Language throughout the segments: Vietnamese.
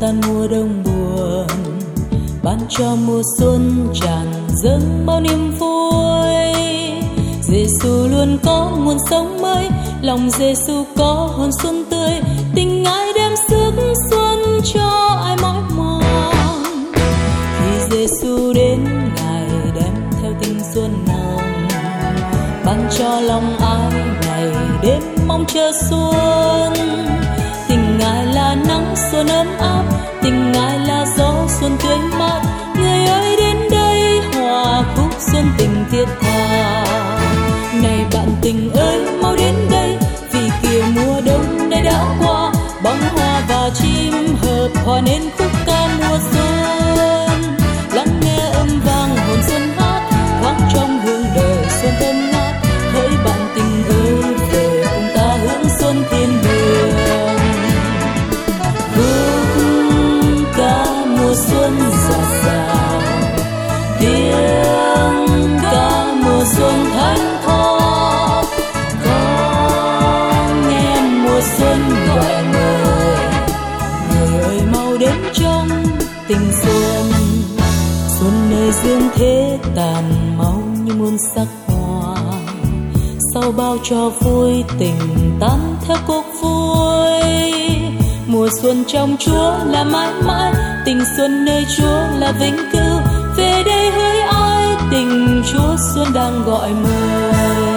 tan mùa đông buồn, ban cho mùa xuân tràn dâng bao niềm vui. Giêsu luôn có nguồn sống mới, lòng Giêsu có hồn xuân tươi, tình Ngài đem sức xuân cho ai mỏi mòn. Khi Giêsu đến, Ngài đem theo tình xuân nồng, ban cho lòng ai ngày đêm mong chờ xuân. Tình Ngài là nắng xuân ấm áp, tình Ngài là gió xuân tươi mát. Người ơi đến đây hòa khúc xuân tình thiết tha. Này bạn tình ơi mau đến đây, vì kìa mùa đông nay đã qua. Bóng hoa và chim hợp hòa nên khúc ca mùa xuân. Lắng nghe âm vang hồn xuân hát, thoáng trong hương đời xuân thơm ngát. Hỡi bạn tình ơi về cùng ta hướng xuân thiên đường. Khúc ca mùa xuân rạt rào, tiếng ca mùa xuân thánh thót. Con nghe mùa xuân gọi người, người ơi mau đến trong tình xuân. Xuân nơi dương thế tàn mau như muôn sắc hoa, sau bao cho vui tình tan theo cuộc vui. Mùa xuân trong Chúa là mãi mãi, tình xuân nơi Chúa là vĩnh cửu. Về đây hỡi ai, tình Chúa xuân đang gọi mời.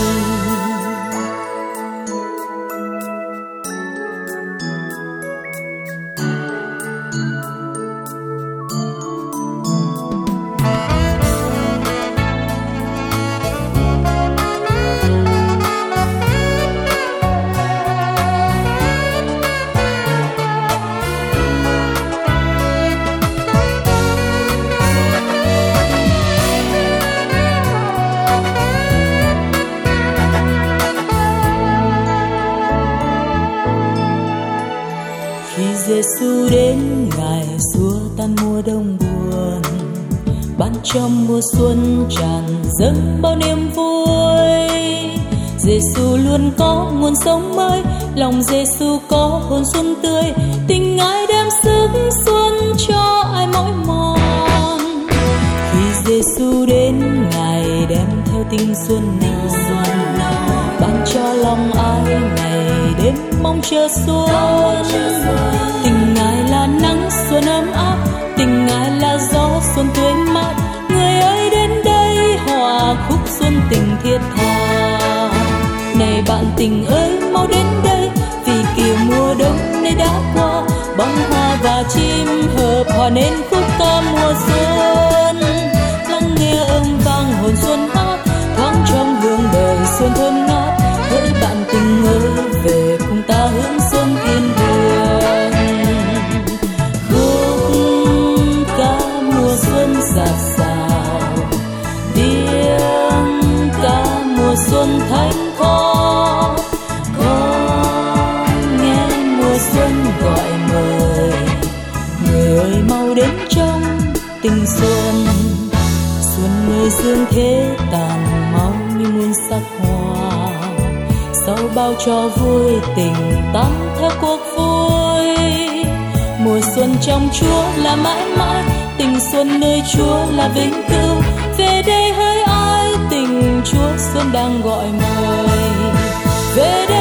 Giêsu đến, Ngài xua tan mùa đông buồn, ban cho mùa xuân tràn dâng bao niềm vui. Giêsu luôn có nguồn sống mới, lòng Giêsu có hồn xuân tươi, tình Ngài đem sức xuân cho ai mỏi mòn. Khi Giêsu đến, Ngài đem theo tình xuân nào, ban cho lòng ai ngày đêm mong chờ xuân. Tình Ngài là nắng xuân ấm áp, tình Ngài là gió xuân tươi mát. Người ơi đến đây hòa khúc xuân tình thiết tha. Này bạn tình ơi mau đến đây, vì kìa mùa đông nay đã qua. Bóng hoa và chim hợp hòa nên khúc ca mùa xuân. Lắng nghe âm vang hồn xuân hát, thoáng trong hương đời xuân thơm ngát. Hỡi bạn tình ơi về cùng ta hướng xuân thiên đường. Khúc ca mùa xuân rạt rào, tiếng ca mùa xuân thánh thót. Con nghe mùa xuân gọi mời, người ơi mau đến trong tình xuân. Xuân nơi dương thế tàn mau như muôn sắc hoa, sau bao cho vui tình tan theo cuộc vui. Mùa xuân trong Chúa là mãi mãi, tình xuân nơi Chúa là vĩnh cửu. Về đây hỡi ai, tình Chúa xuân đang gọi mời. Về đây